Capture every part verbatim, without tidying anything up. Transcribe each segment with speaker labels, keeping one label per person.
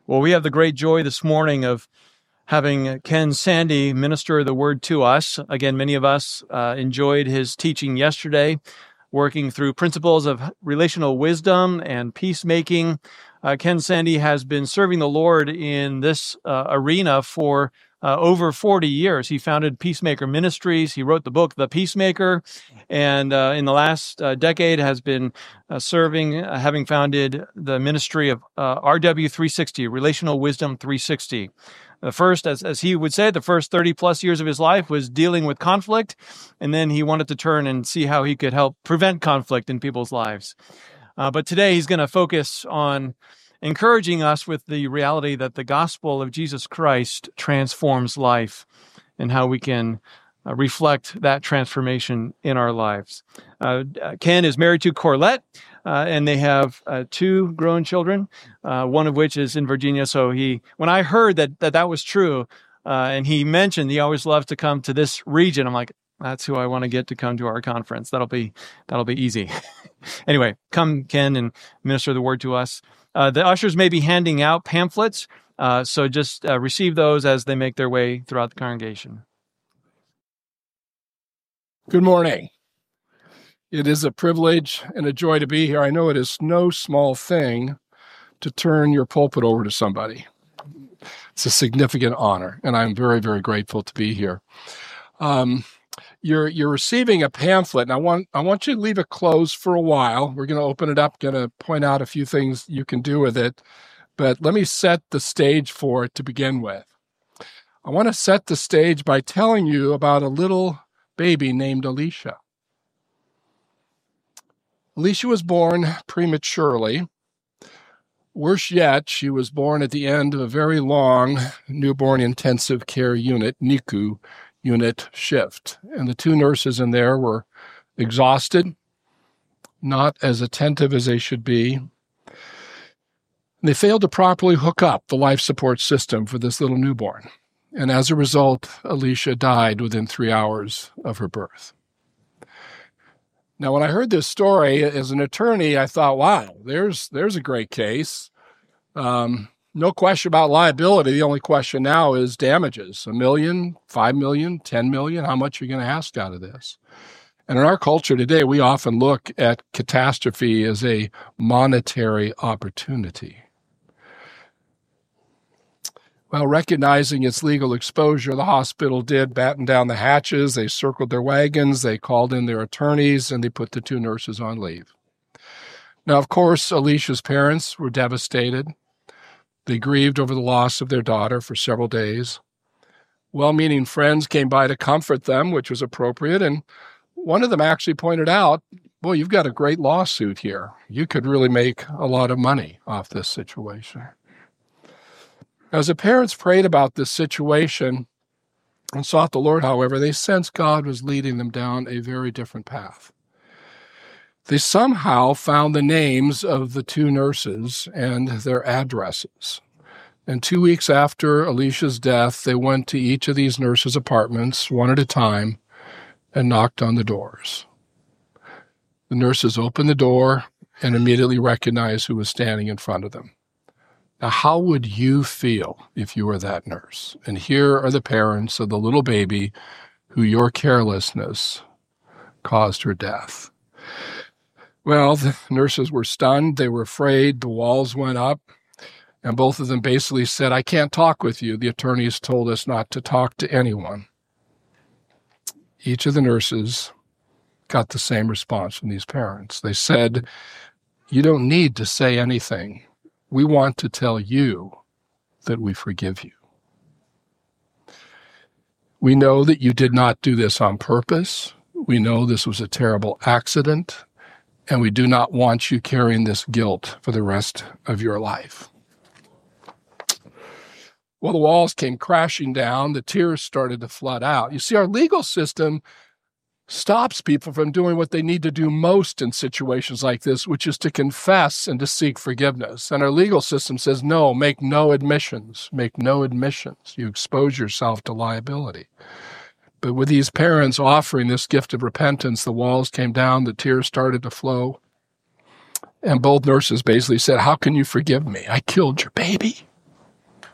Speaker 1: Well, we have the great joy this morning of having Ken Sande minister the word to us. Again, many of us uh, enjoyed his teaching yesterday, working through principles of relational wisdom and peacemaking. Uh, Ken Sande has been serving the Lord in this uh, arena for uh, over forty years. He founded Peacemaker Ministries. He wrote the book, The Peacemaker, and uh, in the last uh, decade has been uh, serving, uh, having founded the ministry of uh, R W three sixty, Relational Wisdom three sixty. The first, as, as he would say, the first thirty plus years of his life was dealing with conflict, and then he wanted to turn and see how he could help prevent conflict in people's lives. Uh, but today he's going to focus on encouraging us with the reality that the gospel of Jesus Christ transforms life and how we can uh, reflect that transformation in our lives. Uh, Ken is married to Corlette, uh, and they have uh, two grown children, uh, one of which is in Virginia. So he, when I heard that that, that was true, uh, and he mentioned he always loves to come to this region, I'm like, that's who I want to get to come to our conference. That'll be that'll be easy. Anyway, come, Ken, and minister the word to us. Uh, the ushers may be handing out pamphlets, uh, so just uh, receive those as they make their way throughout the congregation.
Speaker 2: Good morning. It is a privilege and a joy to be here. I know it is no small thing to turn your pulpit over to somebody. It's a significant honor, and I'm very, very grateful to be here. Um, You're you're receiving a pamphlet, and I want I want you to leave it closed for a while. We're going to open it up, going to point out a few things you can do with it, but let me set the stage for it to begin with. I want to set the stage by telling you about a little baby named Alicia. Alicia was born prematurely. Worse yet, she was born at the end of a very long newborn intensive care unit, N I C U, unit shift. And the two nurses in there were exhausted, not as attentive as they should be. They failed to properly hook up the life support system for this little newborn. And as a result, Alicia died within three hours of her birth. Now, when I heard this story as an attorney, I thought, wow, there's there's a great case. Um, No question about liability. The only question now is damages. A million, five million, ten million. How much are you going to ask out of this? And in our culture today, we often look at catastrophe as a monetary opportunity. Well, recognizing its legal exposure, the hospital did batten down the hatches. They circled their wagons. They called in their attorneys, and they put the two nurses on leave. Now, of course, Alicia's parents were devastated. They grieved over the loss of their daughter for several days. Well-meaning friends came by to comfort them, which was appropriate, and one of them actually pointed out, well, you've got a great lawsuit here. You could really make a lot of money off this situation. As the parents prayed about this situation and sought the Lord, however, they sensed God was leading them down a very different path. They somehow found the names of the two nurses and their addresses. And two weeks after Alicia's death, they went to each of these nurses' apartments, one at a time, and knocked on the doors. The nurses opened the door and immediately recognized who was standing in front of them. Now, how would you feel if you were that nurse? And here are the parents of the little baby who your carelessness caused her death. Well, the nurses were stunned. They were afraid. The walls went up. And both of them basically said, I can't talk with you. The attorneys told us not to talk to anyone. Each of the nurses got the same response from these parents. They said, you don't need to say anything. We want to tell you that we forgive you. We know that you did not do this on purpose. We know this was a terrible accident. And we do not want you carrying this guilt for the rest of your life. Well, the walls came crashing down. The tears started to flood out. You see, our legal system stops people from doing what they need to do most in situations like this, which is to confess and to seek forgiveness. And our legal system says, no, make no admissions. Make no admissions. You expose yourself to liability. But with these parents offering this gift of repentance, the walls came down, the tears started to flow. And both nurses basically said, how can you forgive me? I killed your baby.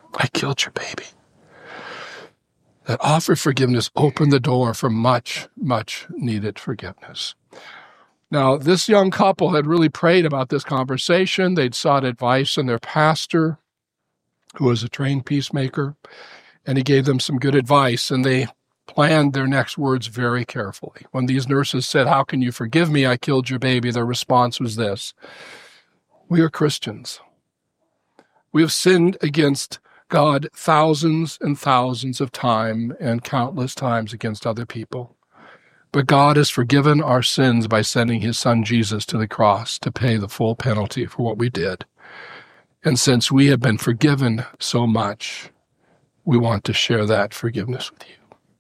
Speaker 2: I killed your baby. That offer of forgiveness opened the door for much, much needed forgiveness. Now, this young couple had really prayed about this conversation. They'd sought advice from their pastor, who was a trained peacemaker, and he gave them some good advice, and they planned their next words very carefully. When these nurses said, "How can you forgive me? I killed your baby," their response was this: "We are Christians. We have sinned against God thousands and thousands of times and countless times against other people. But God has forgiven our sins by sending his son Jesus to the cross to pay the full penalty for what we did. And since we have been forgiven so much, we want to share that forgiveness with you."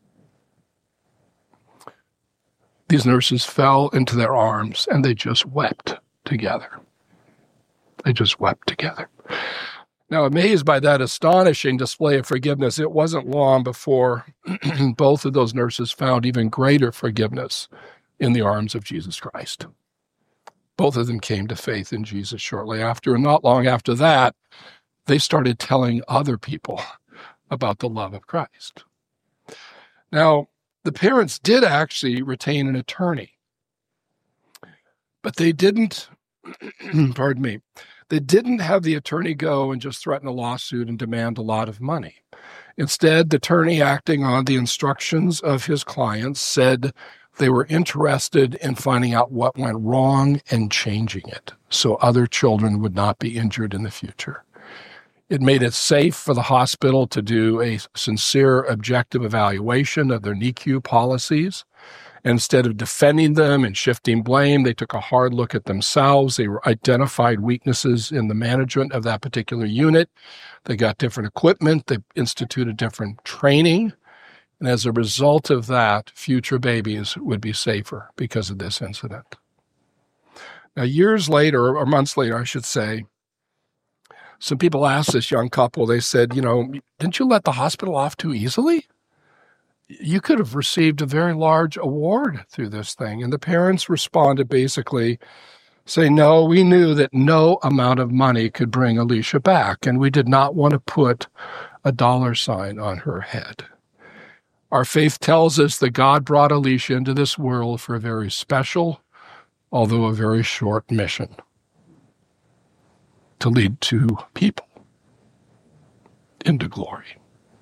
Speaker 2: These nurses fell into their arms and they just wept together. They just wept together. Now, amazed by that astonishing display of forgiveness, it wasn't long before both of those nurses found even greater forgiveness in the arms of Jesus Christ. Both of them came to faith in Jesus shortly after, and not long after that, they started telling other people about the love of Christ. Now, the parents did actually retain an attorney, but they didn't, pardon me, They didn't have the attorney go and just threaten a lawsuit and demand a lot of money. Instead, the attorney, acting on the instructions of his clients, said they were interested in finding out what went wrong and changing it so other children would not be injured in the future. It made it safe for the hospital to do a sincere, objective evaluation of their N I C U policies. Instead of defending them and shifting blame, they took a hard look at themselves. They identified weaknesses in the management of that particular unit. They got different equipment. They instituted different training. And as a result of that, future babies would be safer because of this incident. Now, years later, or months later, I should say, some people asked this young couple, they said, you know, didn't you let the hospital off too easily? You could have received a very large award through this thing. And the parents responded basically saying, no, we knew that no amount of money could bring Alicia back, and we did not want to put a dollar sign on her head. Our faith tells us that God brought Alicia into this world for a very special, although a very short mission, to lead two people into glory.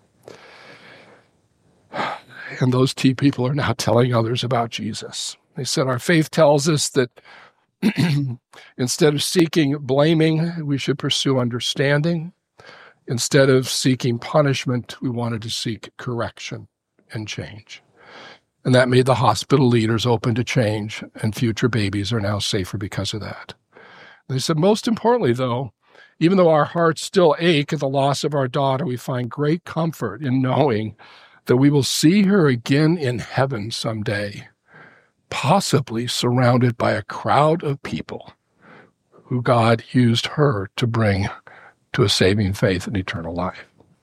Speaker 2: And those two people are now telling others about Jesus. They said, our faith tells us that instead of seeking blaming, we should pursue understanding. Instead of seeking punishment, we wanted to seek correction and change. And that made the hospital leaders open to change, and future babies are now safer because of that. They said, most importantly, though, even though our hearts still ache at the loss of our daughter, we find great comfort in knowing that we will see her again in heaven someday, possibly surrounded by a crowd of people who God used her to bring to a saving faith and eternal life.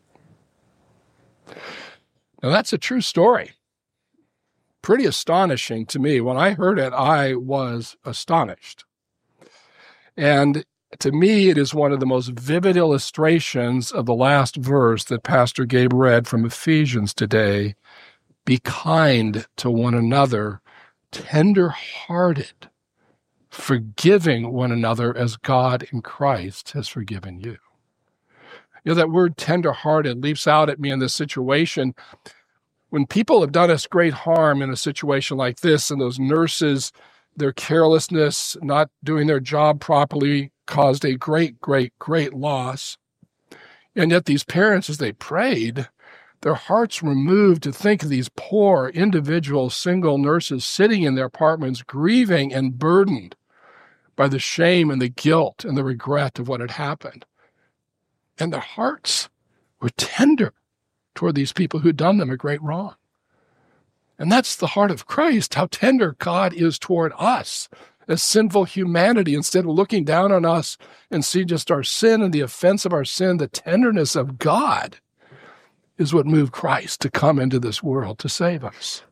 Speaker 2: Now, that's a true story. Pretty astonishing to me. When I heard it, I was astonished. And to me, it is one of the most vivid illustrations of the last verse that Pastor Gabe read from Ephesians today. Be kind to one another, tender-hearted, forgiving one another as God in Christ has forgiven you. You know, that word tender-hearted leaps out at me in this situation. When people have done us great harm in a situation like this, and those nurses, their carelessness, not doing their job properly, caused a great, great, great loss. And yet these parents, as they prayed, their hearts were moved to think of these poor individual single nurses sitting in their apartments, grieving and burdened by the shame and the guilt and the regret of what had happened. And their hearts were tender toward these people who'd done them a great wrong. And that's the heart of Christ, how tender God is toward us as sinful humanity. Instead of looking down on us and see just our sin and the offense of our sin, the tenderness of God is what moved Christ to come into this world to save us.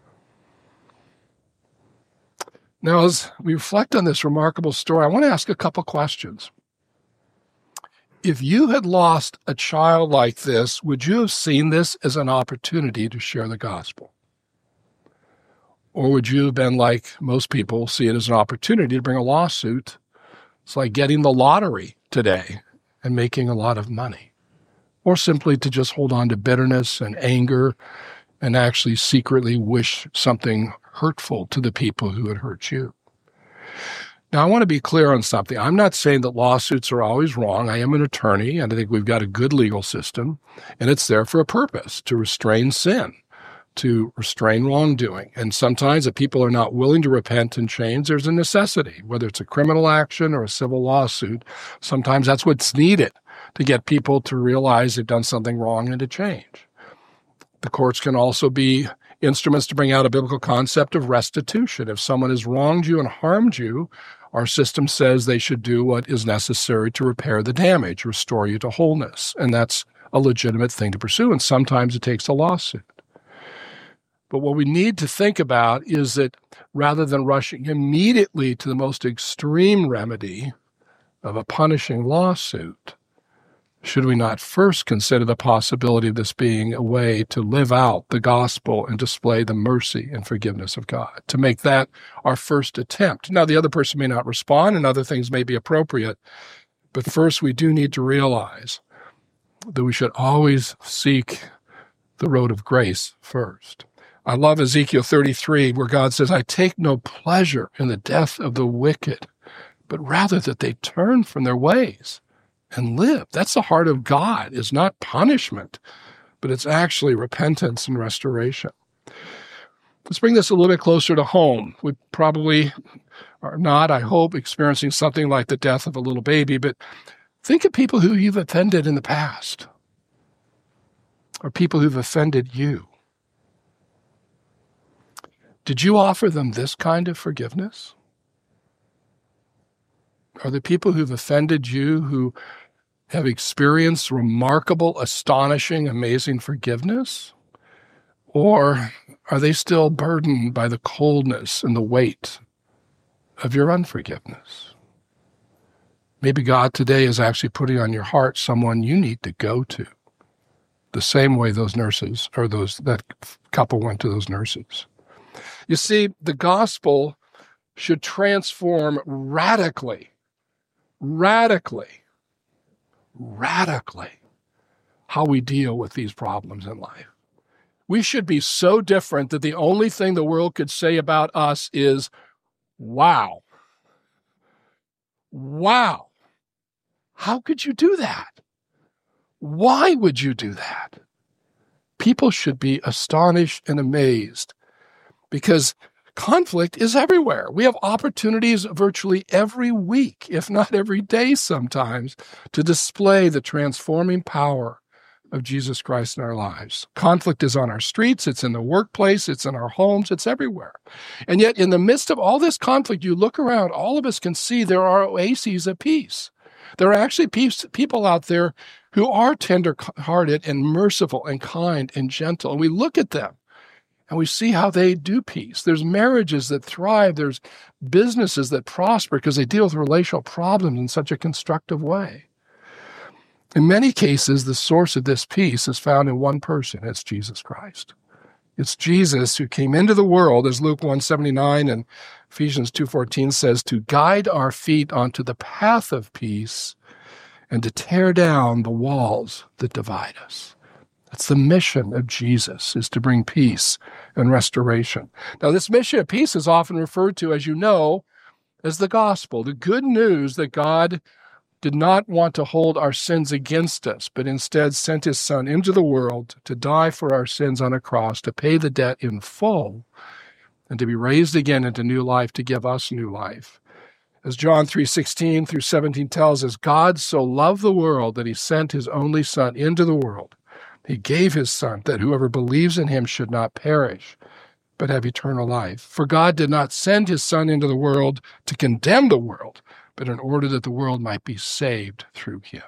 Speaker 2: Now, as we reflect on this remarkable story, I want to ask a couple questions. If you had lost a child like this, would you have seen this as an opportunity to share the gospel? Or would you have been like most people, see it as an opportunity to bring a lawsuit? It's like getting the lottery today and making a lot of money. Or simply to just hold on to bitterness and anger and actually secretly wish something hurtful to the people who had hurt you. Now, I want to be clear on something. I'm not saying that lawsuits are always wrong. I am an attorney, and I think we've got a good legal system, and it's there for a purpose, to restrain sin, to restrain wrongdoing. And sometimes if people are not willing to repent and change, there's a necessity, whether it's a criminal action or a civil lawsuit. Sometimes that's what's needed to get people to realize they've done something wrong and to change. The courts can also be instruments to bring out a biblical concept of restitution. If someone has wronged you and harmed you, our system says they should do what is necessary to repair the damage, restore you to wholeness. And that's a legitimate thing to pursue, and sometimes it takes a lawsuit. But what we need to think about is that rather than rushing immediately to the most extreme remedy of a punishing lawsuit, should we not first consider the possibility of this being a way to live out the gospel and display the mercy and forgiveness of God, to make that our first attempt? Now, the other person may not respond and other things may be appropriate, but first we do need to realize that we should always seek the road of grace first. I love Ezekiel thirty-three, where God says, I take no pleasure in the death of the wicked, but rather that they turn from their ways and live. That's the heart of God, is not punishment, but it's actually repentance and restoration. Let's bring this a little bit closer to home. We probably are not, I hope, experiencing something like the death of a little baby, but think of people who you've offended in the past, or people who've offended you. Did you offer them this kind of forgiveness? Are the people who've offended you who have experienced remarkable, astonishing, amazing forgiveness? Or are they still burdened by the coldness and the weight of your unforgiveness? Maybe God today is actually putting on your heart someone you need to go to, the same way those nurses, or those that couple went to those nurses. You see, the gospel should transform radically radically, radically how we deal with these problems in life. We should be so different that the only thing the world could say about us is, wow. Wow. How could you do that? Why would you do that? People should be astonished and amazed because conflict is everywhere. We have opportunities virtually every week, if not every day sometimes, to display the transforming power of Jesus Christ in our lives. Conflict is on our streets, it's in the workplace, it's in our homes, it's everywhere. And yet in the midst of all this conflict, you look around, all of us can see there are oases of peace. There are actually peace, people out there who are tender-hearted and merciful and kind and gentle. And we look at them and we see how they do peace. There's marriages that thrive. There's businesses that prosper because they deal with relational problems in such a constructive way. In many cases, the source of this peace is found in one person. It's Jesus Christ. It's Jesus who came into the world, as Luke one seventy-nine and Ephesians two fourteen says, to guide our feet onto the path of peace and to tear down the walls that divide us. That's the mission of Jesus, is to bring peace and restoration. Now, this mission of peace is often referred to, as you know, as the gospel, the good news that God did not want to hold our sins against us, but instead sent his Son into the world to die for our sins on a cross, to pay the debt in full, and to be raised again into new life, to give us new life. As John three sixteen through seventeen tells us, God so loved the world that he sent his only Son into the world. He gave his Son that whoever believes in him should not perish, but have eternal life. For God did not send his Son into the world to condemn the world, but in order that the world might be saved through him.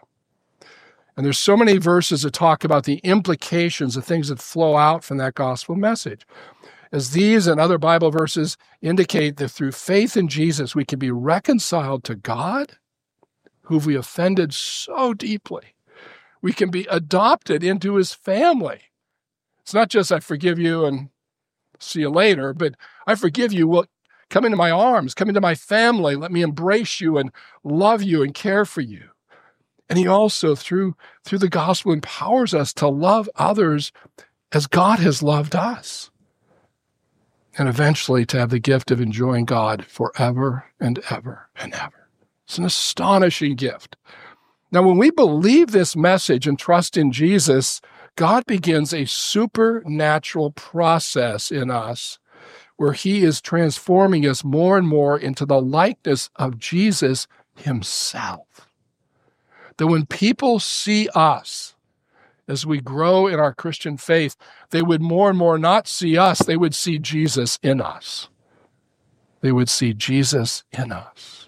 Speaker 2: And there's so many verses that talk about the implications of things that flow out from that gospel message. As these and other Bible verses indicate that through faith in Jesus, we can be reconciled to God, who we offended so deeply. We can be adopted into his family. It's not just I forgive you and see you later, but I forgive you. Well, come into my arms, come into my family. Let me embrace you and love you and care for you. And he also, through, through the gospel, empowers us to love others as God has loved us. And eventually to have the gift of enjoying God forever and ever and ever. It's an astonishing gift. Now, when we believe this message and trust in Jesus, God begins a supernatural process in us where he is transforming us more and more into the likeness of Jesus himself. That when people see us as we grow in our Christian faith, they would more and more not see us, they would see Jesus in us. They would see Jesus in us.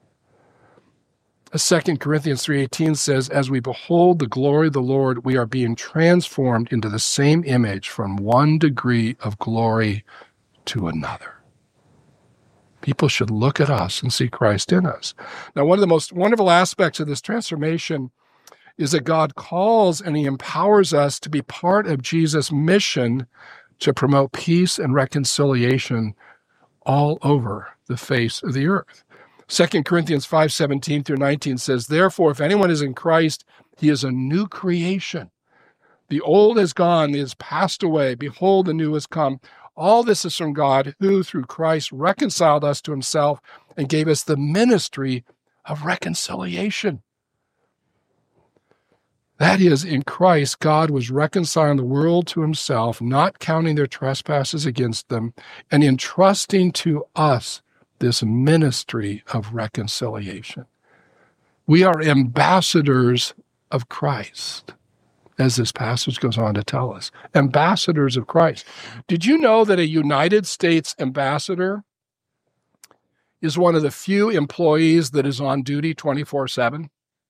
Speaker 2: As Second Corinthians three eighteen says, as we behold the glory of the Lord, we are being transformed into the same image from one degree of glory to another. People should look at us and see Christ in us. Now, one of the most wonderful aspects of this transformation is that God calls and he empowers us to be part of Jesus' mission to promote peace and reconciliation all over the face of the earth. Second Corinthians five seventeen through nineteen says, therefore, if anyone is in Christ, he is a new creation. The old has gone, it has passed away. Behold, the new has come. All this is from God, who through Christ reconciled us to himself and gave us the ministry of reconciliation. That is, in Christ, God was reconciling the world to himself, not counting their trespasses against them, and entrusting to us this ministry of reconciliation. We are ambassadors of Christ, as this passage goes on to tell us. Ambassadors of Christ. Did you know that a United States ambassador is one of the few employees that is on duty twenty-four seven?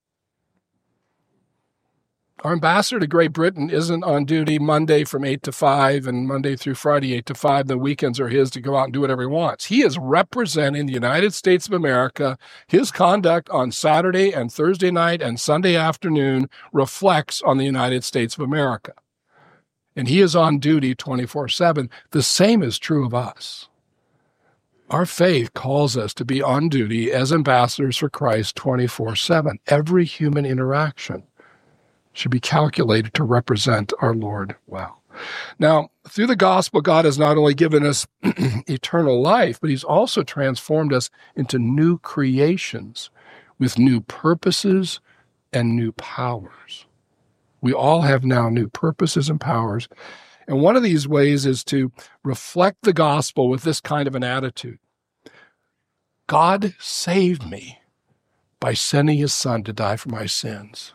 Speaker 2: Our ambassador to Great Britain isn't on duty Monday from eight to five and Monday through Friday eight to five. The weekends are his to go out and do whatever he wants. He is representing the United States of America. His conduct on Saturday and Thursday night and Sunday afternoon reflects on the United States of America. And he is on duty twenty-four seven. The same is true of us. Our faith calls us to be on duty as ambassadors for Christ twenty-four seven. Every human interaction should be calculated to represent our Lord well. Now, through the gospel, God has not only given us eternal life, but he's also transformed us into new creations with new purposes and new powers. We all have now new purposes and powers. And one of these ways is to reflect the gospel with this kind of an attitude. God saved me by sending his son to die for my sins.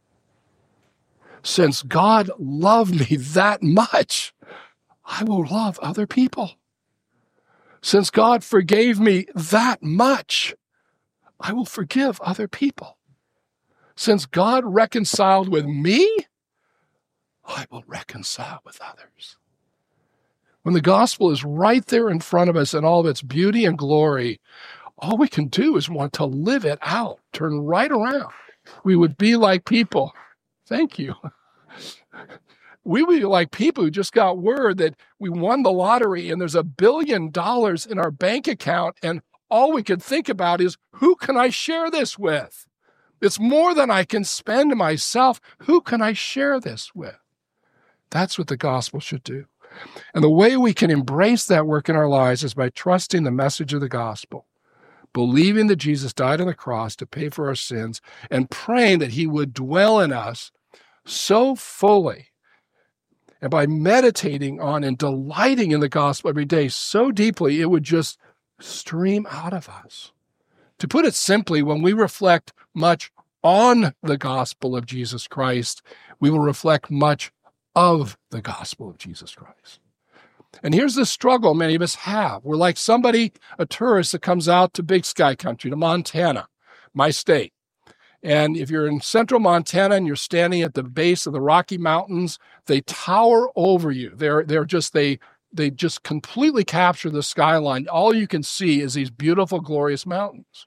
Speaker 2: Since God loved me that much, I will love other people. Since God forgave me that much, I will forgive other people. Since God reconciled with me, I will reconcile with others. When the gospel is right there in front of us in all of its beauty and glory, all we can do is want to live it out, turn right around. We would be like people. Thank you. We would be like people who just got word that we won the lottery and there's a billion dollars in our bank account, and all we could think about is, who can I share this with? It's more than I can spend myself. Who can I share this with? That's what the gospel should do. And the way we can embrace that work in our lives is by trusting the message of the gospel, believing that Jesus died on the cross to pay for our sins, and praying that he would dwell in us so fully, and by meditating on and delighting in the gospel every day so deeply, it would just stream out of us. To put it simply, when we reflect much on the gospel of Jesus Christ, we will reflect much of the gospel of Jesus Christ. And here's the struggle many of us have. We're like somebody, a tourist that comes out to Big Sky Country, to Montana, my state. And if you're in central Montana and you're standing at the base of the Rocky Mountains, they tower over you. They're they're just they they just completely capture the skyline. All you can see is these beautiful, glorious mountains.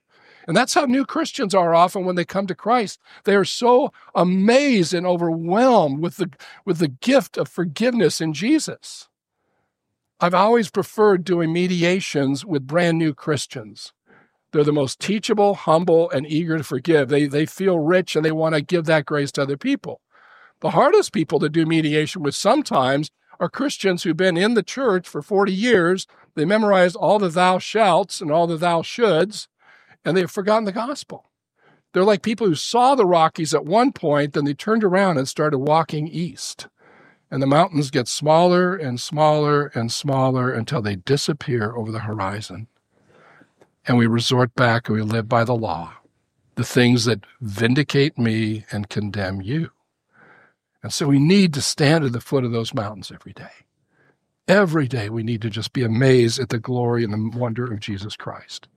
Speaker 2: And that's how new Christians are often when they come to Christ. They are so amazed and overwhelmed with the, with the gift of forgiveness in Jesus. I've always preferred doing mediations with brand new Christians. They're the most teachable, humble, and eager to forgive. They, they feel rich and they want to give that grace to other people. The hardest people to do mediation with sometimes are Christians who've been in the church for forty years. They memorized all the thou shalts and all the thou shoulds, and they've forgotten the gospel. They're like people who saw the Rockies at one point, then they turned around and started walking east. And the mountains get smaller and smaller and smaller until they disappear over the horizon. And we resort back and we live by the law, the things that vindicate me and condemn you. And so we need to stand at the foot of those mountains every day. Every day we need to just be amazed at the glory and the wonder of Jesus Christ.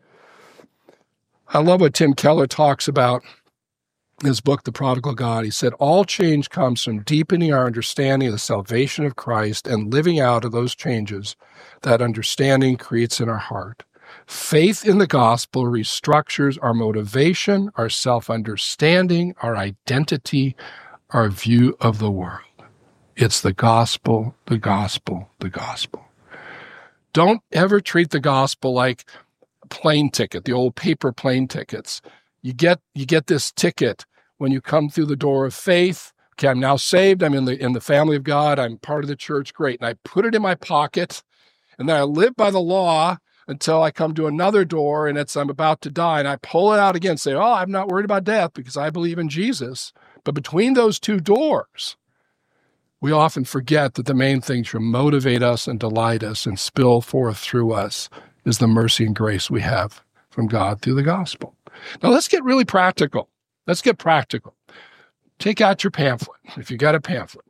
Speaker 2: I love what Tim Keller talks about in his book, The Prodigal God. He said, all change comes from deepening our understanding of the salvation of Christ and living out of those changes that understanding creates in our heart. Faith in the gospel restructures our motivation, our self-understanding, our identity, our view of the world. It's the gospel, the gospel, the gospel. Don't ever treat the gospel like a plane ticket, the old paper plane tickets. You get you get this ticket when you come through the door of faith. Okay, I'm now saved. I'm in the in the family of God. I'm part of the church. Great. And I put it in my pocket, and then I live by the law until I come to another door, and it's I'm about to die, and I pull it out again and say, oh, I'm not worried about death because I believe in Jesus. But between those two doors, we often forget that the main thing to motivate us and delight us and spill forth through us is the mercy and grace we have from God through the gospel. Now, let's get really practical. Let's get practical. Take out your pamphlet, if you got a pamphlet.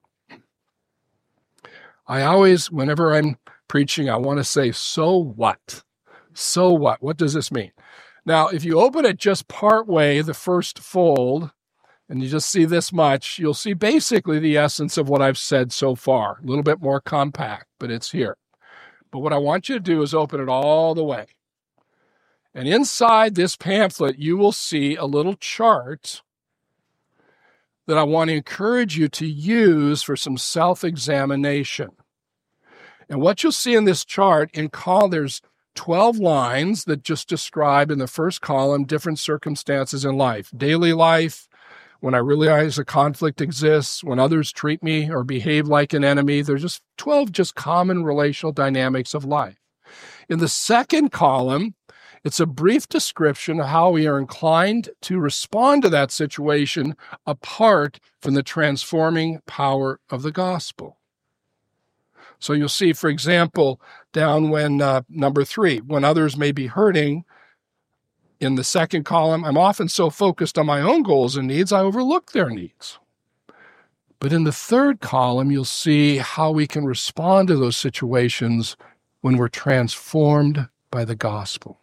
Speaker 2: I always, whenever I'm preaching, I want to say, so what? So what? What does this mean? Now, if you open it just part way, the first fold, and you just see this much, you'll see basically the essence of what I've said so far. A little bit more compact, but it's here. But what I want you to do is open it all the way. And inside this pamphlet, you will see a little chart that I want to encourage you to use for some self-examination. And what you'll see in this chart, in column, there's twelve lines that just describe in the first column different circumstances in life. Daily life, when I realize a conflict exists, when others treat me or behave like an enemy. There's just twelve just common relational dynamics of life. In the second column, it's a brief description of how we are inclined to respond to that situation apart from the transforming power of the gospel. So you'll see, for example, down when uh, number three, when others may be hurting, in the second column, I'm often so focused on my own goals and needs, I overlook their needs. But in the third column, you'll see how we can respond to those situations when we're transformed by the gospel.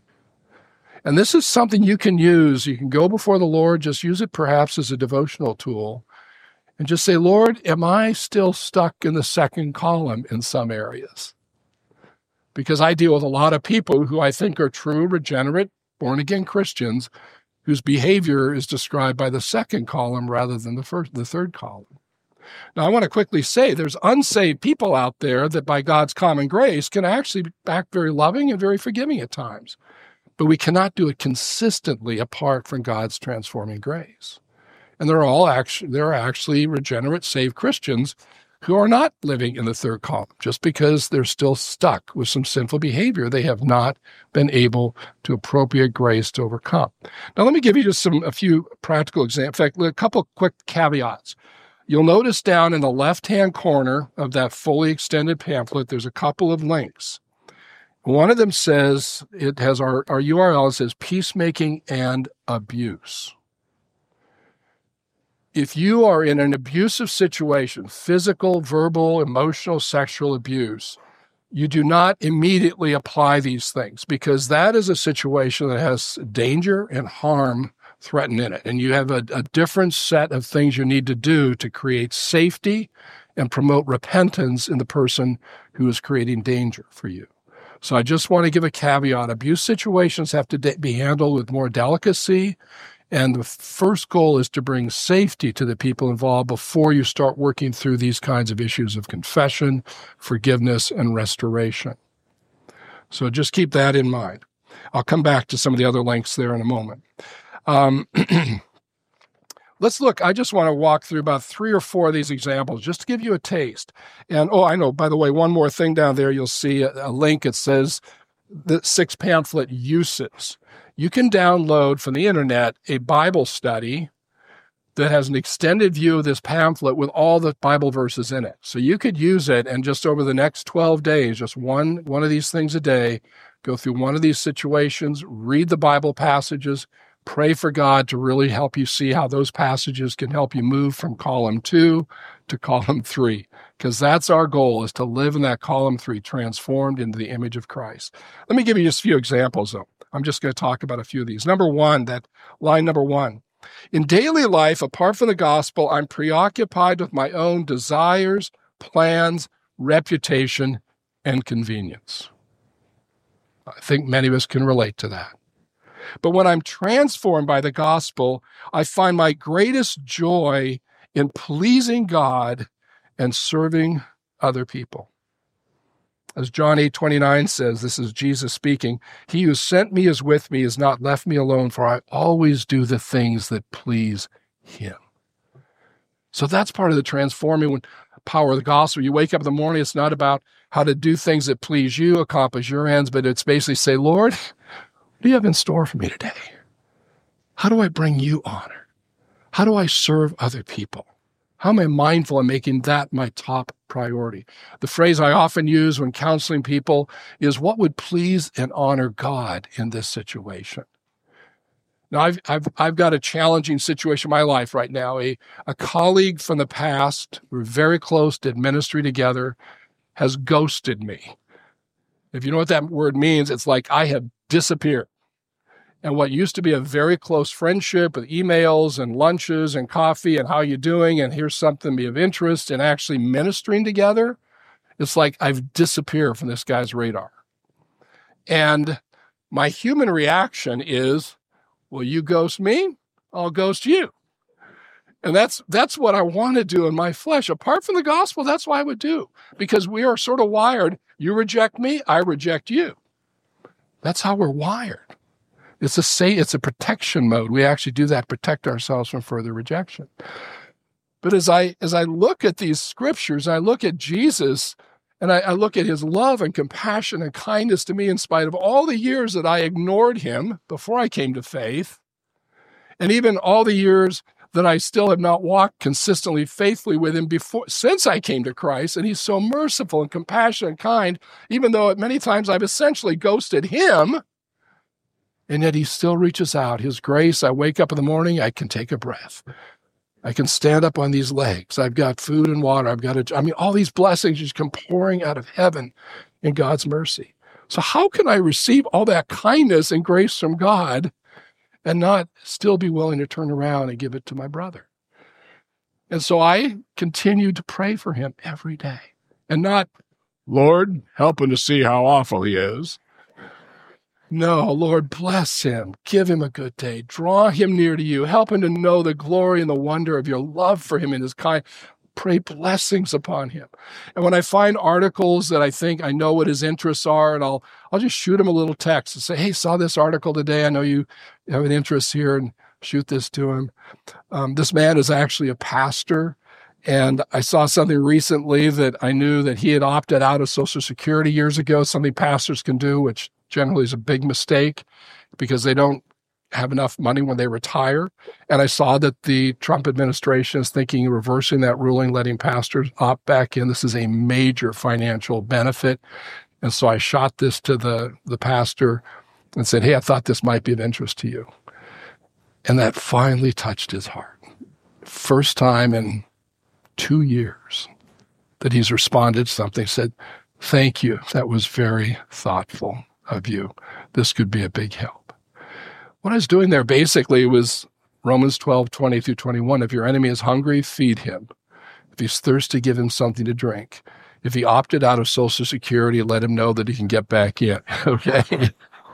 Speaker 2: And this is something you can use. You can go before the Lord, just use it perhaps as a devotional tool, and just say, Lord, am I still stuck in the second column in some areas? Because I deal with a lot of people who I think are true, regenerate, born-again Christians whose behavior is described by the second column rather than the first, the third column. Now, I want to quickly say there's unsaved people out there that by God's common grace can actually act very loving and very forgiving at times. But we cannot do it consistently apart from God's transforming grace. And there are all actually, there are actually regenerate, saved Christians who are not living in the third column. Just because they're still stuck with some sinful behavior, they have not been able to appropriate grace to overcome. Now, let me give you just some a few practical examples. In fact, a couple quick caveats. You'll notice down in the left-hand corner of that fully extended pamphlet, there's a couple of links. One of them says, it has our, our U R L says peacemaking and abuse. If you are in an abusive situation, physical, verbal, emotional, sexual abuse, you do not immediately apply these things because that is a situation that has danger and harm threatened in it. And you have a, a different set of things you need to do to create safety and promote repentance in the person who is creating danger for you. So I just want to give a caveat. Abuse situations have to de- be handled with more delicacy. And the first goal is to bring safety to the people involved before you start working through these kinds of issues of confession, forgiveness, and restoration. So just keep that in mind. I'll come back to some of the other links there in a moment. Um, let's look. I just want to walk through about three or four of these examples just to give you a taste. And, oh, I know, by the way, one more thing down there, you'll see a, a link. It says the six pamphlet uses. You can download from the internet a Bible study that has an extended view of this pamphlet with all the Bible verses in it. So you could use it and just over the next twelve days, just one, one of these things a day, go through one of these situations, read the Bible passages, pray for God to really help you see how those passages can help you move from column two to column three, because that's our goal, is to live in that column three, transformed into the image of Christ. Let me give you just a few examples, though. I'm just going to talk about a few of these. Number one, that line number one. In daily life, apart from the gospel, I'm preoccupied with my own desires, plans, reputation, and convenience. I think many of us can relate to that. But when I'm transformed by the gospel, I find my greatest joy in pleasing God and serving other people. As John eight twenty-nine says, this is Jesus speaking, he who sent me is with me, has not left me alone, for I always do the things that please him. So that's part of the transforming power of the gospel. You wake up in the morning, it's not about how to do things that please you, accomplish your ends, but it's basically say, Lord, what do you have in store for me today? How do I bring you honor? How do I serve other people? How am I mindful of making that my top priority? The phrase I often use when counseling people is, what would please and honor God in this situation? Now, I've, I've, I've got a challenging situation in my life right now. A, a colleague from the past, we're very close, did ministry together, has ghosted me. If you know what that word means, it's like I have disappeared. And what used to be a very close friendship with emails and lunches and coffee and how you doing and here's something be of interest and actually ministering together, it's like I've disappeared from this guy's radar. And my human reaction is, well, you ghost me, I'll ghost you. And that's that's what I want to do in my flesh. Apart from the gospel, that's what I would do. Because we are sort of wired, you reject me, I reject you. That's how we're wired. It's a say it's a protection mode. We actually do that, protect ourselves from further rejection. But as I as I look at these scriptures, I look at Jesus, and I, I look at his love and compassion and kindness to me in spite of all the years that I ignored him before I came to faith, and even all the years that I still have not walked consistently, faithfully with him before since I came to Christ. And he's so merciful and compassionate and kind, even though at many times I've essentially ghosted him. And yet he still reaches out. His grace, I wake up in the morning, I can take a breath. I can stand up on these legs. I've got food and water. I've got a, I mean, all these blessings just come pouring out of heaven in God's mercy. So how can I receive all that kindness and grace from God and not still be willing to turn around and give it to my brother? And so I continue to pray for him every day and not, Lord, help him to see how awful he is. No, Lord, bless him. Give him a good day. Draw him near to you. Help him to know the glory and the wonder of your love for him and his kind. Pray blessings upon him. And when I find articles that I think I know what his interests are, and I'll I'll just shoot him a little text and say, hey, saw this article today. I know you have an interest here, and shoot this to him. Um, this man is actually a pastor. And I saw something recently that I knew that he had opted out of Social Security years ago, something pastors can do, which generally is a big mistake because they don't have enough money when they retire. And I saw that the Trump administration is thinking of reversing that ruling, letting pastors opt back in. This is a major financial benefit. And so I shot this to the, the pastor and said, hey, I thought this might be of interest to you. And that finally touched his heart. First time in two years that he's responded to something, said, thank you. That was very thoughtful of you. This could be a big help. What I was doing there basically was Romans twelve, twenty through twenty-one. If your enemy is hungry, feed him. If he's thirsty, give him something to drink. If he opted out of Social Security, let him know that he can get back in. Okay.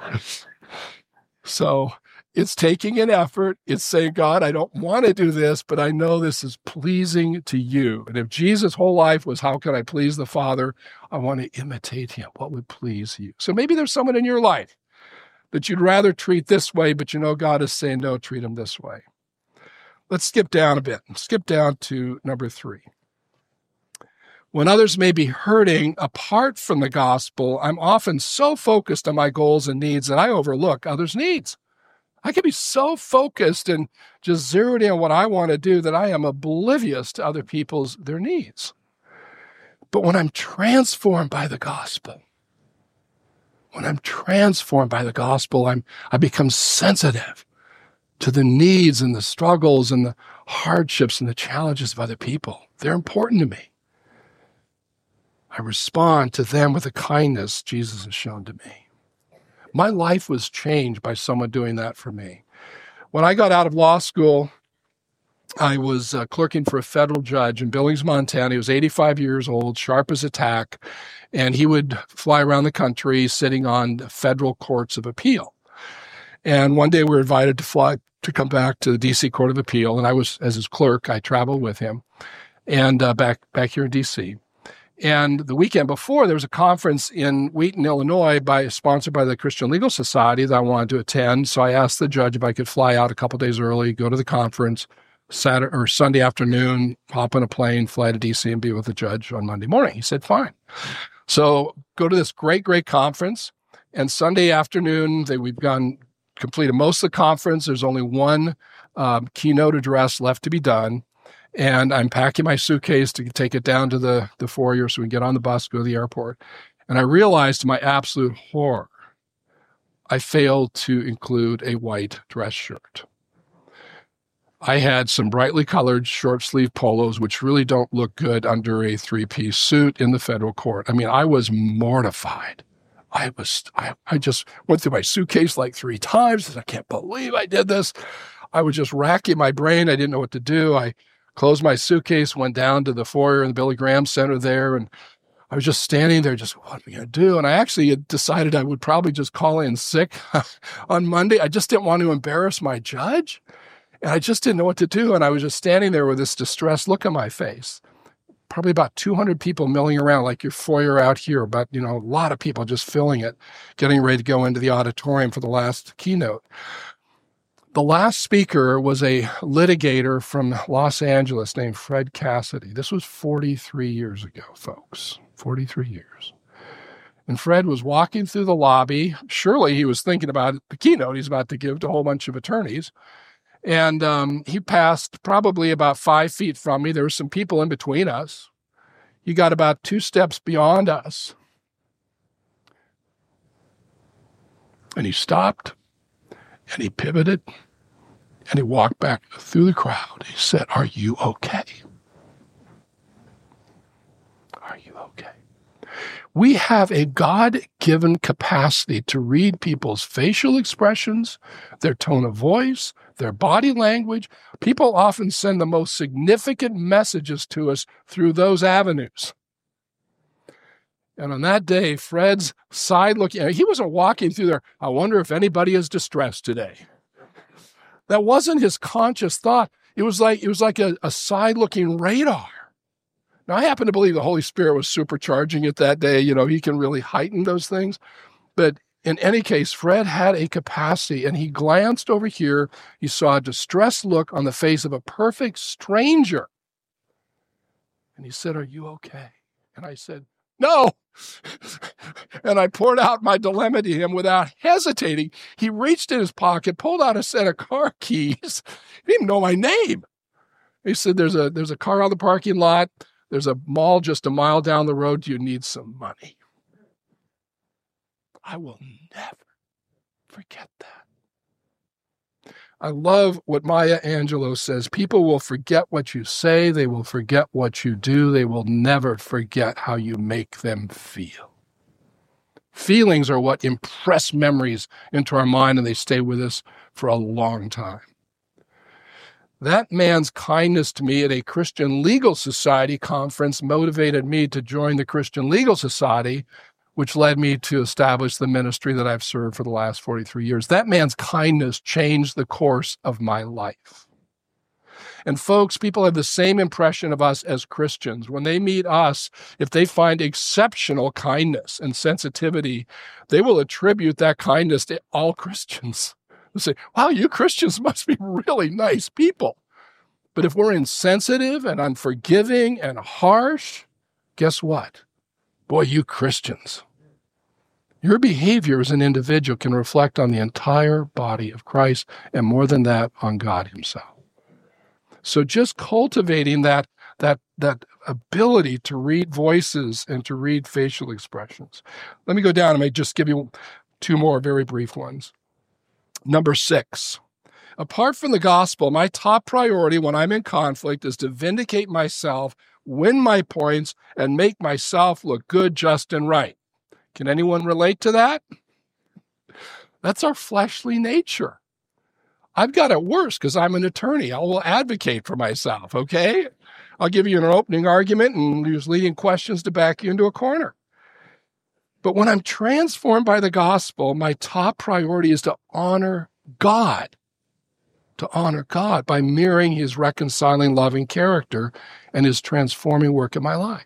Speaker 2: So it's taking an effort. It's saying, God, I don't want to do this, but I know this is pleasing to you. And if Jesus' whole life was, how can I please the Father? I want to imitate him. What would please you? So maybe there's someone in your life that you'd rather treat this way, but you know God is saying, no, treat him this way. Let's skip down a bit. Skip down to number three. When others may be hurting apart from the gospel, I'm often so focused on my goals and needs that I overlook others' needs. I can be so focused and just zeroed in on what I want to do that I am oblivious to other people's, their needs. But when I'm transformed by the gospel, when I'm transformed by the gospel, I'm, I become sensitive to the needs and the struggles and the hardships and the challenges of other people. They're important to me. I respond to them with the kindness Jesus has shown to me. My life was changed by someone doing that for me. When I got out of law school, I was uh, clerking for a federal judge in Billings, Montana. He was eighty-five years old, sharp as a tack, and he would fly around the country sitting on federal courts of appeal. And one day we were invited to fly to come back to the D C Court of Appeal, and I was, as his clerk, I traveled with him, and uh, back back here in D C. And the weekend before, there was a conference in Wheaton, Illinois, by sponsored by the Christian Legal Society that I wanted to attend. So I asked the judge if I could fly out a couple days early, go to the conference, Saturday or Sunday afternoon, hop on a plane, fly to D C, and be with the judge on Monday morning. He said, fine. So go to this great, great conference. And Sunday afternoon, they, we've gone completed most of the conference. There's only one um, keynote address left to be done. And I'm packing my suitcase to take it down to the, the foyer so we can get on the bus, go to the airport. And I realized to my absolute horror, I failed to include a white dress shirt. I had some brightly colored short sleeve polos, which really don't look good under a three-piece suit in the federal court. I mean, I was mortified. I was, I, I just went through my suitcase like three times. And I can't believe I did this. I was just racking my brain. I didn't know what to do. I closed my suitcase, went down to the foyer in the Billy Graham Center there, and I was just standing there just, what am I going to do? And I actually had decided I would probably just call in sick on Monday. I just didn't want to embarrass my judge, and I just didn't know what to do. And I was just standing there with this distressed look on my face. Probably about two hundred people milling around like your foyer out here, but, you know, a lot of people just filling it, getting ready to go into the auditorium for the last keynote. The last speaker was a litigator from Los Angeles named Fred Cassidy. This was forty-three years ago, folks, forty-three years. And Fred was walking through the lobby. Surely he was thinking about the keynote he's about to give to a whole bunch of attorneys. And um, he passed probably about five feet from me. There were some people in between us. He got about two steps beyond us. And he stopped. And he pivoted, and he walked back through the crowd. He said, are you okay? Are you okay? We have a God-given capacity to read people's facial expressions, their tone of voice, their body language. People often send the most significant messages to us through those avenues. And on that day, Fred's side looking, he wasn't walking through there, I wonder if anybody is distressed today. That wasn't his conscious thought. It was like, it was like a, a side looking radar. Now, I happen to believe the Holy Spirit was supercharging it that day. You know, he can really heighten those things. But in any case, Fred had a capacity, and he glanced over here. He saw a distressed look on the face of a perfect stranger. And he said, are you okay? And I said, no. And I poured out my dilemma to him without hesitating. He reached in his pocket, pulled out a set of car keys. He didn't know my name. He said, there's a, there's a car on the parking lot. There's a mall just a mile down the road. Do you need some money? I will never forget that. I love what Maya Angelou says. People will forget what you say. They will forget what you do. They will never forget how you make them feel. Feelings are what impress memories into our mind, and they stay with us for a long time. That man's kindness to me at a Christian Legal Society conference motivated me to join the Christian Legal Society, which led me to establish the ministry that I've served for the last forty-three years. That man's kindness changed the course of my life. And folks, people have the same impression of us as Christians. When they meet us, if they find exceptional kindness and sensitivity, they will attribute that kindness to all Christians. They'll say, wow, you Christians must be really nice people. But if we're insensitive and unforgiving and harsh, guess what? Boy, you Christians. Your behavior as an individual can reflect on the entire body of Christ, and more than that, on God himself. So just cultivating that, that, that ability to read voices and to read facial expressions. Let me go down. I may just give you two more very brief ones. Number six, apart from the gospel, my top priority when I'm in conflict is to vindicate myself, win my points, and make myself look good, just, and right. Can anyone relate to that? That's our fleshly nature. I've got it worse because I'm an attorney. I will advocate for myself, okay? I'll give you an opening argument and use leading questions to back you into a corner. But when I'm transformed by the gospel, my top priority is to honor God, to honor God by mirroring his reconciling, loving character and his transforming work in my life.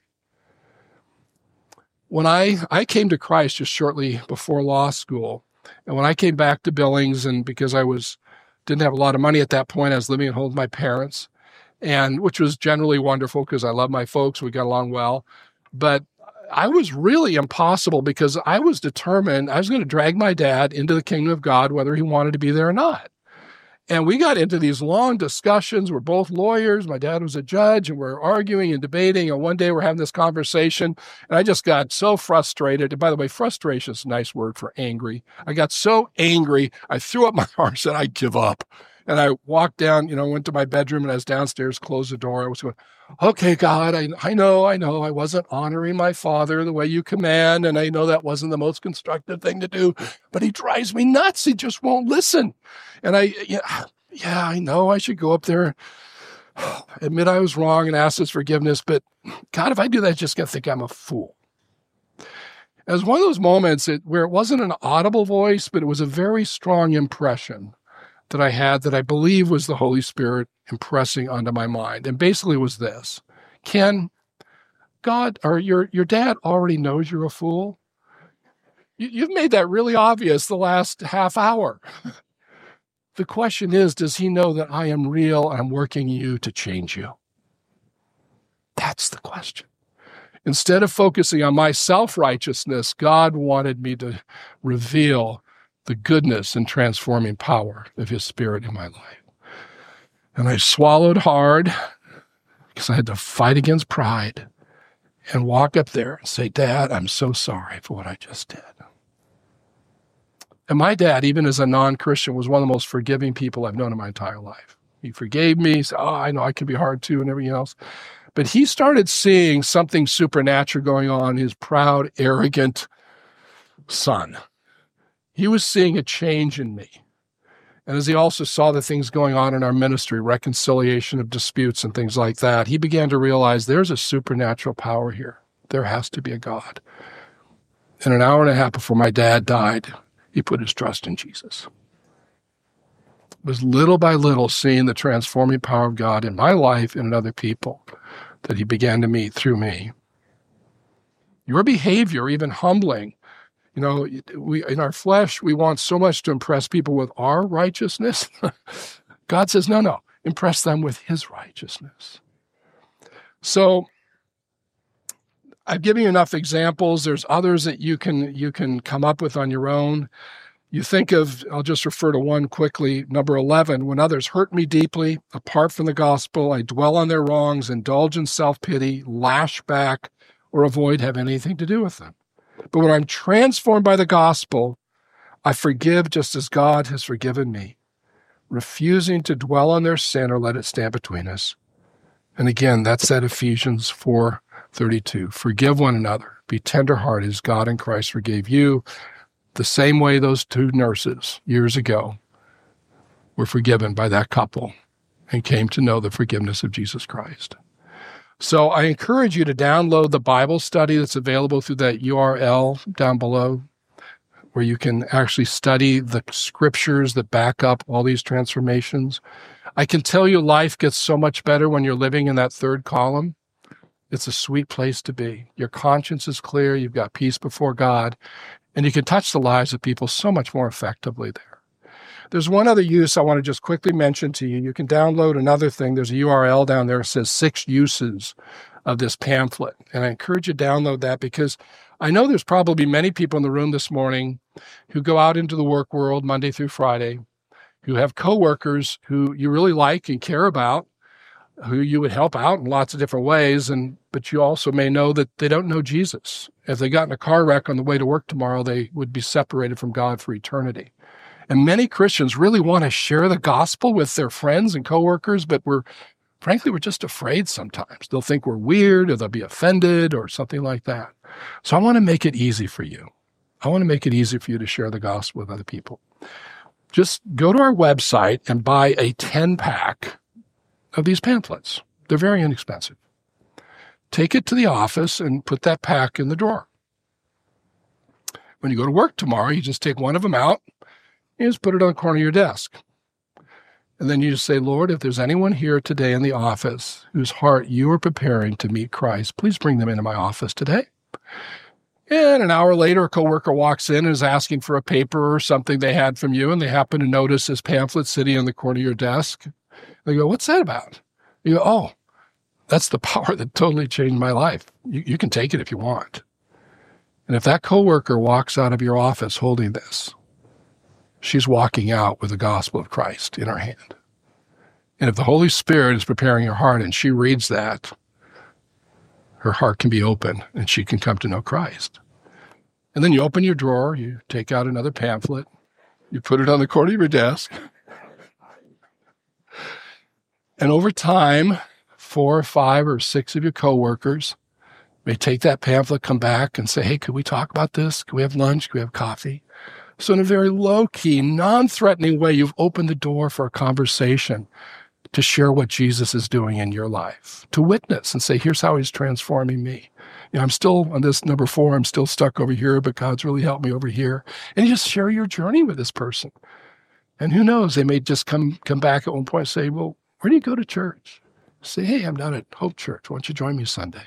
Speaker 2: When I, I came to Christ just shortly before law school, and when I came back to Billings, and because I was didn't have a lot of money at that point, I was living at home with my parents, and which was generally wonderful because I love my folks. We got along well. But I was really impossible because I was determined I was going to drag my dad into the kingdom of God, whether he wanted to be there or not. And we got into these long discussions. We're both lawyers. My dad was a judge, and we're arguing and debating. And one day we're having this conversation, and I just got so frustrated. And by the way, frustration is a nice word for angry. I got so angry, I threw up my arms and I give up. And I walked down, you know, went to my bedroom, and I was downstairs, closed the door. I was going, okay, God, I, I know, I know I wasn't honoring my father the way you command. And I know that wasn't the most constructive thing to do, but he drives me nuts. He just won't listen. And I, yeah, yeah, I know I should go up there, admit I was wrong and ask his forgiveness. But God, if I do that, I'm just going to think I'm a fool. It was one of those moments that, where it wasn't an audible voice, but it was a very strong impression that I had that I believe was the Holy Spirit impressing onto my mind. And basically it was this: Ken, God, or your, your dad already knows you're a fool. You, you've made that really obvious the last half hour. The question is, does he know that I am real and I'm working you to change you? That's the question. Instead of focusing on my self-righteousness, God wanted me to reveal the goodness and transforming power of his Spirit in my life. And I swallowed hard because I had to fight against pride and walk up there and say, Dad, I'm so sorry for what I just did. And my dad, even as a non-Christian, was one of the most forgiving people I've known in my entire life. He forgave me. He said, oh, I know I can be hard too, and everything else. But he started seeing something supernatural going on in his proud, arrogant son. He was seeing a change in me. And as he also saw the things going on in our ministry, reconciliation of disputes and things like that, he began to realize there's a supernatural power here. There has to be a God. And an hour and a half before my dad died, he put his trust in Jesus. It was little by little seeing the transforming power of God in my life and in other people that he began to meet through me. Your behavior, even humbling, You know, we in our flesh, we want so much to impress people with our righteousness. God says, no, no, impress them with his righteousness. So I've given you enough examples. There's others that you can you can come up with on your own. You think of, I'll just refer to one quickly, number eleven, when others hurt me deeply, apart from the gospel, I dwell on their wrongs, indulge in self-pity, lash back, or avoid having anything to do with them. But when I'm transformed by the gospel, I forgive just as God has forgiven me, refusing to dwell on their sin or let it stand between us. And again, that's that Ephesians four thirty-two. Forgive one another. Be tenderhearted as God in Christ forgave you. The same way those two nurses years ago were forgiven by that couple and came to know the forgiveness of Jesus Christ. So I encourage you to download the Bible study that's available through that U R L down below, where you can actually study the scriptures that back up all these transformations. I can tell you life gets so much better when you're living in that third column. It's a sweet place to be. Your conscience is clear. You've got peace before God, and you can touch the lives of people so much more effectively there. There's one other use I want to just quickly mention to you. You can download another thing. There's a U R L down there that says six uses of this pamphlet. And I encourage you to download that, because I know there's probably many people in the room this morning who go out into the work world Monday through Friday, who have coworkers who you really like and care about, who you would help out in lots of different ways. And but you also may know that they don't know Jesus. If they got in a car wreck on the way to work tomorrow, they would be separated from God for eternity. And many Christians really want to share the gospel with their friends and coworkers, but we're, frankly, we're just afraid sometimes. They'll think we're weird, or they'll be offended, or something like that. So I want to make it easy for you. I want to make it easy for you to share the gospel with other people. Just go to our website and buy a ten-pack of these pamphlets. They're very inexpensive. Take it to the office and put that pack in the drawer. When you go to work tomorrow, you just take one of them out, you just put it on the corner of your desk. And then you just say, Lord, if there's anyone here today in the office whose heart you are preparing to meet Christ, please bring them into my office today. And an hour later, a coworker walks in and is asking for a paper or something they had from you, and they happen to notice this pamphlet sitting on the corner of your desk. They go, what's that about? You go, oh, that's the power that totally changed my life. You, you can take it if you want. And if that coworker walks out of your office holding this, she's walking out with the gospel of Christ in her hand. And if the Holy Spirit is preparing her heart and she reads that, her heart can be open and she can come to know Christ. And then you open your drawer, you take out another pamphlet, you put it on the corner of your desk. And over time, four or five or six of your coworkers may take that pamphlet, come back and say, hey, could we talk about this? Could we have lunch? Could we have coffee? So in a very low-key, non-threatening way, you've opened the door for a conversation to share what Jesus is doing in your life, to witness and say, here's how he's transforming me. You know, I'm still on this number four, I'm still stuck over here, but God's really helped me over here. And you just share your journey with this person. And who knows, they may just come come back at one point and say, well, where do you go to church? Say, hey, I'm down at Hope Church. Why don't you join me Sunday?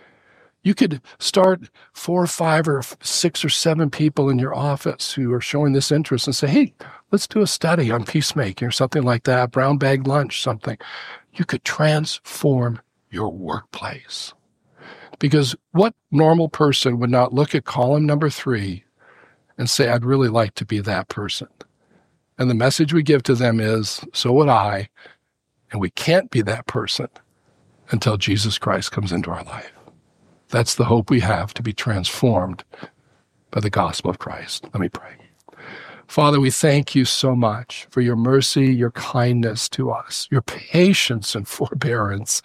Speaker 2: You could start four or five or six or seven people in your office who are showing this interest and say, hey, let's do a study on peacemaking or something like that, brown bag lunch, something. You could transform your workplace. Because what normal person would not look at column number three and say, I'd really like to be that person? And the message we give to them is, so would I, and we can't be that person until Jesus Christ comes into our life. That's the hope we have, to be transformed by the gospel of Christ. Let me pray. Father, we thank you so much for your mercy, your kindness to us, your patience and forbearance.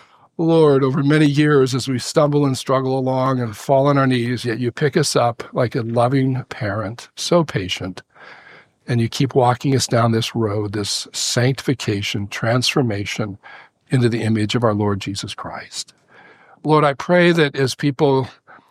Speaker 2: Lord, over many years as we stumble and struggle along and fall on our knees, yet you pick us up like a loving parent, so patient, and you keep walking us down this road, this sanctification, transformation into the image of our Lord Jesus Christ. Lord, I pray that as people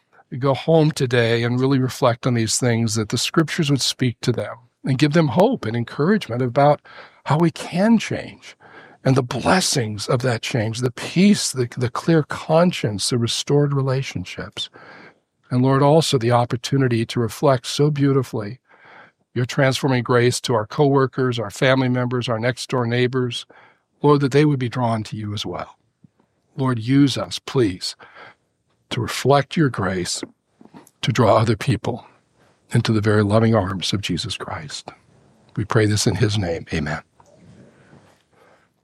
Speaker 2: go home today and really reflect on these things, that the scriptures would speak to them and give them hope and encouragement about how we can change and the blessings of that change, the peace, the, the clear conscience, the restored relationships. And Lord, also the opportunity to reflect so beautifully your transforming grace to our coworkers, our family members, our next door neighbors. Lord, that they would be drawn to you as well. Lord, use us, please, to reflect your grace, to draw other people into the very loving arms of Jesus Christ. We pray this in his name. Amen.